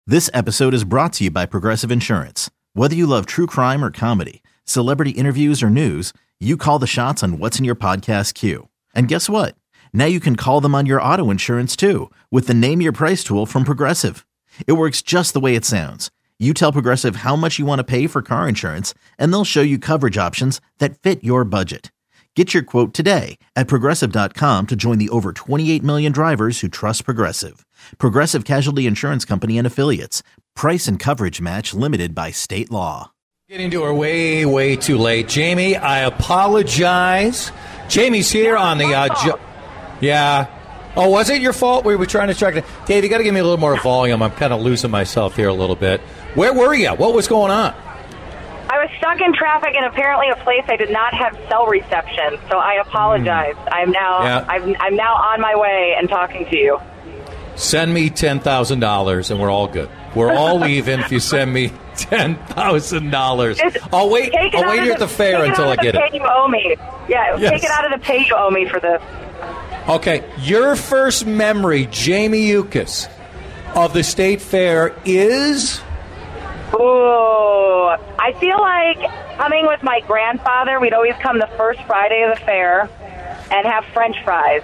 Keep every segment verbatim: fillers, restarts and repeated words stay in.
This episode is brought to you by Progressive Insurance. Whether you love true crime or comedy, celebrity interviews or news, you call the shots on what's in your podcast queue. And guess what? Now you can call them on your auto insurance too with the Name Your Price tool from Progressive. It works just the way it sounds. You tell Progressive how much you want to pay for car insurance, and they'll show you coverage options that fit your budget. Get your quote today at Progressive dot com to join the over twenty-eight million drivers who trust Progressive. Progressive Casualty Insurance Company and Affiliates. Price and coverage match limited by state law. Getting to her way, way too late. Jamie, I apologize. Jamie's here on the... Uh, jo- yeah. Oh, was it your fault? We were trying to track it. Dave, you got to give me a little more volume. I'm kind of losing myself here a little bit. Where were you? What was going on? I was stuck in traffic in apparently a place I did not have cell reception, so I apologize. Mm. I'm now yeah. I'm, I'm now on my way and talking to you. Send me ten thousand dollars and we're all good. We're all even if you send me ten thousand dollars. I'll wait I'll wait here at the, the fair until I get it. You owe me. Yeah, yes. Take it out of the pay you owe me for this. Okay, your first memory, Jamie Yuccas, of the state fair is... Ooh, I feel like coming with my grandfather, we'd always come the first Friday of the fair and have French fries.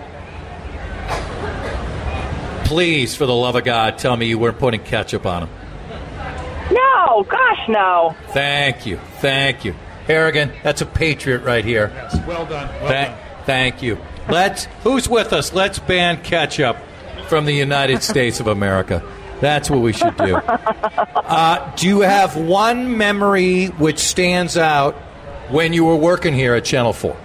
Please, for the love of God, tell me you weren't putting ketchup on them. No, gosh, no. Thank you, thank you. Harrigan, that's a patriot right here. Yes, well done. Well Th- done. Thank you. Let's. Who's with us? Let's ban ketchup from the United States of America. That's what we should do. Uh, do you have one memory which stands out when you were working here at Channel four?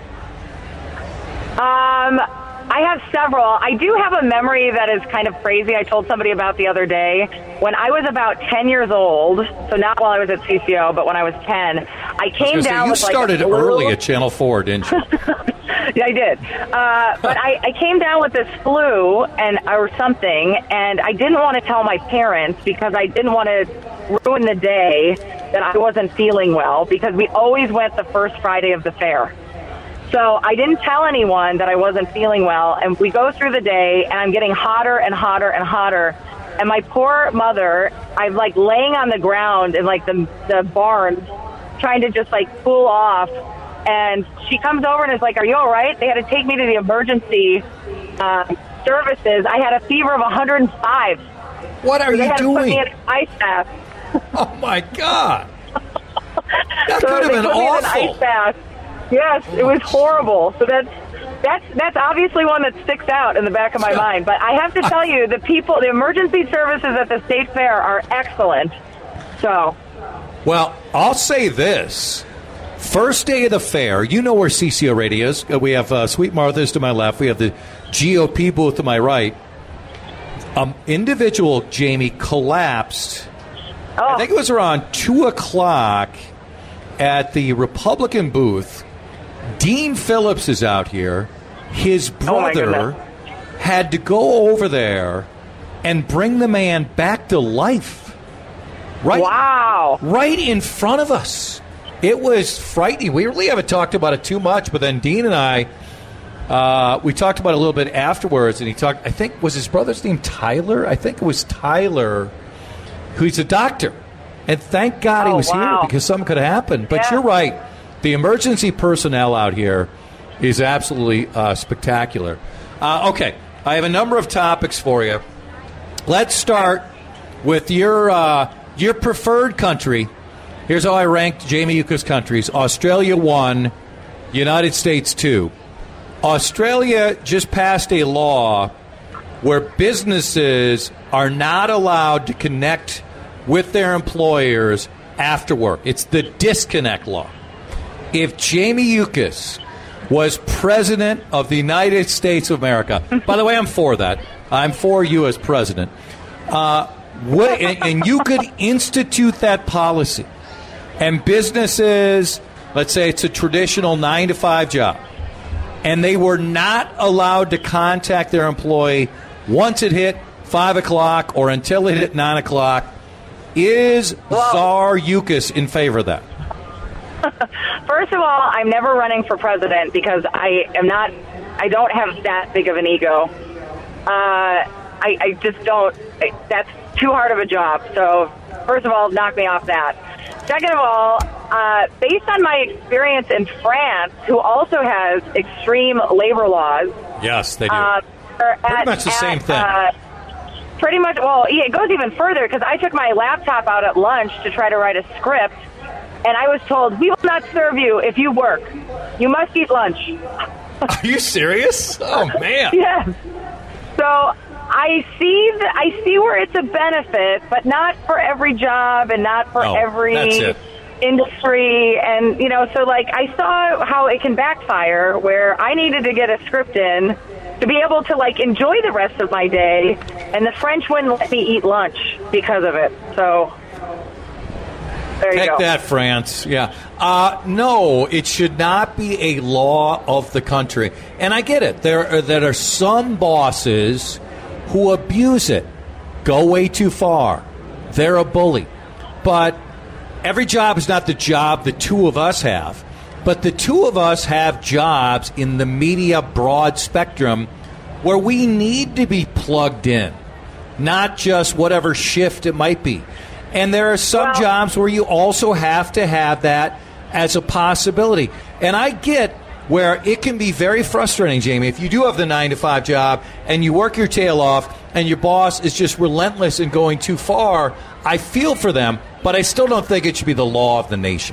Um, I have several. I do have a memory that is kind of crazy. I told somebody about the other day. When I was about ten years old, so not while I was at C C O, but when I was ten, I came I down say, with like... You started blue... early at Channel four, didn't you? Yeah, I did. Uh, but I, I came down with this flu and or something, and I didn't want to tell my parents because I didn't want to ruin the day that I wasn't feeling well, because we always went the first Friday of the fair. So I didn't tell anyone that I wasn't feeling well, and we go through the day, and I'm getting hotter and hotter and hotter. And my poor mother, I'm like laying on the ground in like the the barn, trying to just like cool off. And she comes over and is like, "Are you all right?" They had to take me to the emergency uh, services. I had a fever of one hundred five. What are so they you had doing? To put me in an ice bath. Oh my God! That so could have they been put me in an awful. ice bath. Yes, it was horrible. So that's that's that's obviously one that sticks out in the back of my mind. But I have to tell you, the people, the emergency services at the state fair are excellent. So, well, I'll say this. First day of the fair, you know where C C O Radio is. We have uh, Sweet Martha's to my left. We have the G O P booth to my right. Um, individual, Jamie, collapsed. oh. I think it was around two o'clock at the Republican booth. Dean Phillips is out here. His brother oh had to go over there and bring the man back to life. Right, wow. Right in front of us. It was frightening. We really haven't talked about it too much, but then Dean and I, uh, we talked about it a little bit afterwards, and he talked, I think, was his brother's name Tyler? I think it was Tyler, who's a doctor. And thank God oh, he was wow. here because something could have happened. But yeah. You're right. The emergency personnel out here is absolutely uh, spectacular. Uh, okay, I have a number of topics for you. Let's start with your uh, your preferred country. Here's how I ranked Jamie Yuccas countries. Australia one, United States two. Australia just passed a law where businesses are not allowed to connect with their employers after work. It's the disconnect law. If Jamie Yuccas was president of the United States of America, by the way, I'm for that. I'm for you as president. Uh, what, and, and you could institute that policy. And businesses, let's say it's a traditional nine to five job, and they were not allowed to contact their employee once it hit five o'clock or until it hit nine o'clock. Is well, Czar Yuccas in favor of that? First of all, I'm never running for president because I am not, I don't have that big of an ego. Uh, I, I just don't, that's too hard of a job. So, first of all, knock me off that. Second of all, uh, based on my experience in France, who also has extreme labor laws. Yes, they do. Uh, Pretty at, much the at, same thing. Uh, pretty much, well, yeah, it goes even further because I took my laptop out at lunch to try to write a script, and I was told, we will not serve you if you work. You must eat lunch. Are you serious? Oh, man. Yes. So I see the, I see where it's a benefit, but not for every job and not for Oh, every that's it. industry. And, you know, so, like, I saw how it can backfire where I needed to get a script in to be able to, like, enjoy the rest of my day, and the French wouldn't let me eat lunch because of it. So there you Take go. that, France. Yeah. Uh, no, it should not be a law of the country. And I get it. There are, there are some bosses who abuse it, go way too far. They're a bully. But every job is not the job the two of us have. But the two of us have jobs in the media broad spectrum where we need to be plugged in, not just whatever shift it might be. And there are some Well- jobs where you also have to have that as a possibility. And I get where it can be very frustrating, Jamie, if you do have the nine to five job and you work your tail off and your boss is just relentless and going too far. I feel for them, but I still don't think it should be the law of the nation.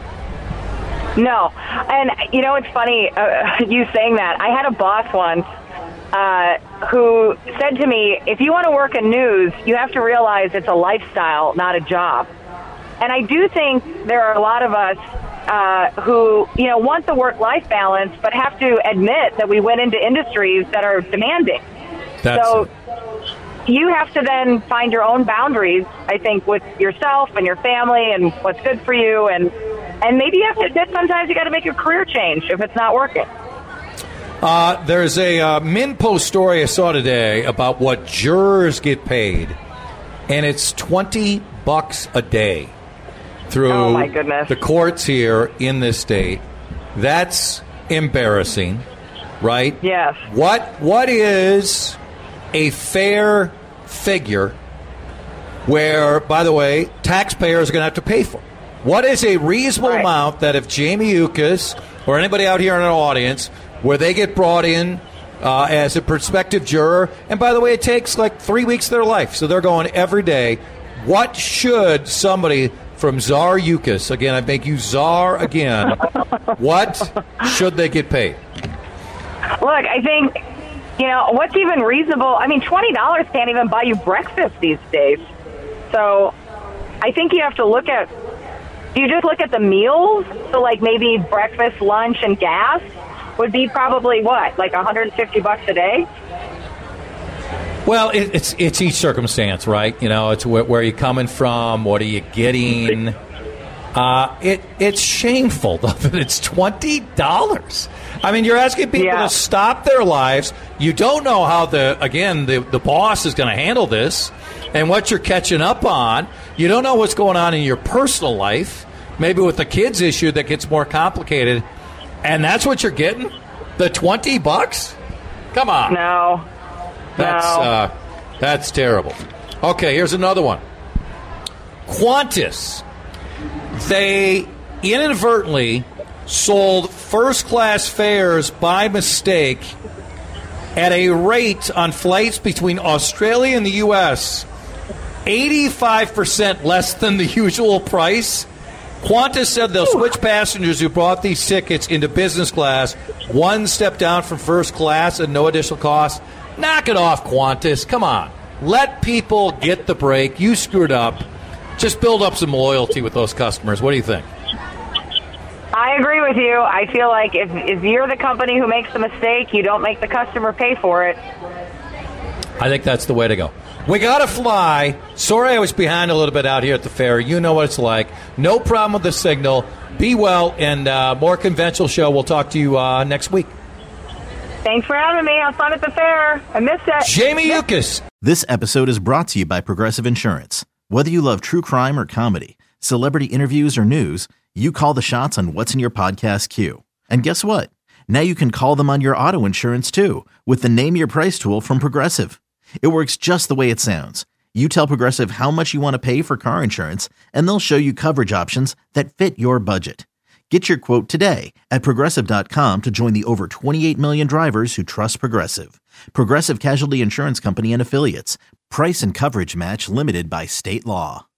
No. And, you know, it's funny, uh, you saying that. I had a boss once uh, who said to me, if you want to work in news, you have to realize it's a lifestyle, not a job. And I do think there are a lot of us uh, who, you know, want the work-life balance, but have to admit that we went into industries that are demanding. That's so it. you have to then find your own boundaries, I think, with yourself and your family and what's good for you. And, and maybe you have to admit sometimes you got to make your career change if it's not working. Uh, there's a uh, MinnPost story I saw today about what jurors get paid, and it's twenty bucks a day through Oh, my goodness. the courts here in this state. That's embarrassing, right? Yes. What What is a fair figure where, by the way, taxpayers are going to have to pay for? What is a reasonable Right. amount that if Jamie Yuccas or anybody out here in our audience, where they get brought in uh, as a prospective juror, and by the way, it takes like three weeks of their life, so they're going every day. What should somebody from Czar Yuccas, again, I make you Czar again, what should they get paid? Look, I think, you know, what's even reasonable? I mean, twenty dollars can't even buy you breakfast these days. So I think you have to look at, do you just look at the meals? So, like, maybe breakfast, lunch, and gas would be probably, what, like one hundred fifty bucks a day? Well, it, it's it's each circumstance, right? You know, it's where, where are you coming from? What are you getting? Uh, it it's shameful though that it's twenty dollars. I mean, you're asking people Yeah. to stop their lives. You don't know how the again the the boss is going to handle this, and what you're catching up on. You don't know what's going on in your personal life. Maybe with the kids issue that gets more complicated, and that's what you're getting. The twenty bucks. Come on. No. That's No. uh, that's terrible. Okay, here's another one. Qantas. They inadvertently sold first-class fares by mistake at a rate on flights between Australia and the U S eighty-five percent less than the usual price. Qantas said they'll switch passengers who bought these tickets into business class one step down from first class at no additional cost. Knock it off, Qantas. Come on. Let people get the break. You screwed up. Just build up some loyalty with those customers. What do you think? I agree with you. I feel like if, if you're the company who makes the mistake, you don't make the customer pay for it. I think that's the way to go. We got to fly. Sorry I was behind a little bit out here at the fair. You know what it's like. No problem with the signal. Be well, and uh, more conventional show. We'll talk to you uh, next week. Thanks for having me. Have fun at the fair. I missed it. Jamie Yuccas. This episode is brought to you by Progressive Insurance. Whether you love true crime or comedy, celebrity interviews or news, you call the shots on what's in your podcast queue. And guess what? Now you can call them on your auto insurance too with the Name Your Price tool from Progressive. It works just the way it sounds. You tell Progressive how much you want to pay for car insurance, and they'll show you coverage options that fit your budget. Get your quote today at Progressive dot com to join the over twenty-eight million drivers who trust Progressive. Progressive Casualty Insurance Company and Affiliates. Price and coverage match limited by state law.